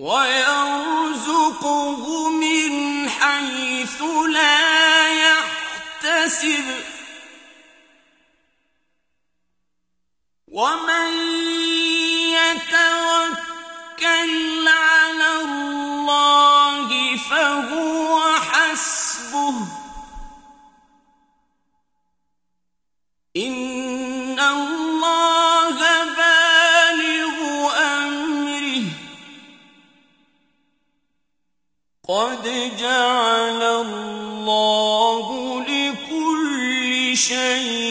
وَيَرْزُقْهُ مِنْ حَيْثُ لَا يَحْتَسِبُ ۚ وَمَنْ يَتَوَكَّلْ عَلَى اللَّهِ فَهُوَ حَسْبُهُ ۚ إِنَّ اللَّهَ بَالِغُ أَمْرِهِ ۚ قَدْ جَعَلَ اللَّهُ لِكُلِّ شَيْءٍ